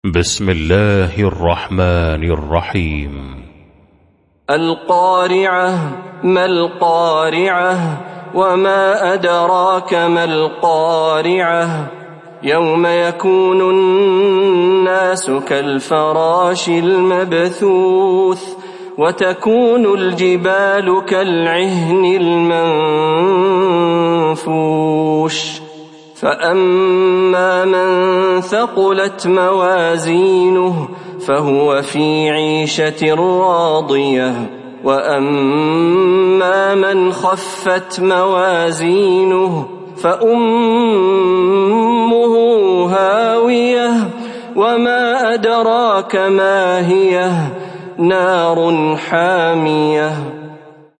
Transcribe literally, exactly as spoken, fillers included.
بسم الله الرحمن الرحيم. القارعة. ما القارعة؟ وما أدراك ما القارعة؟ يوم يكون الناس كالفراش المبثوث وتكون الجبال كالعهن المنفوش فأما من ثقلت موازينه فهو في عيشة راضية وأما من خفت موازينه فأمه هاوية وما أدراك ما هي نار حامية.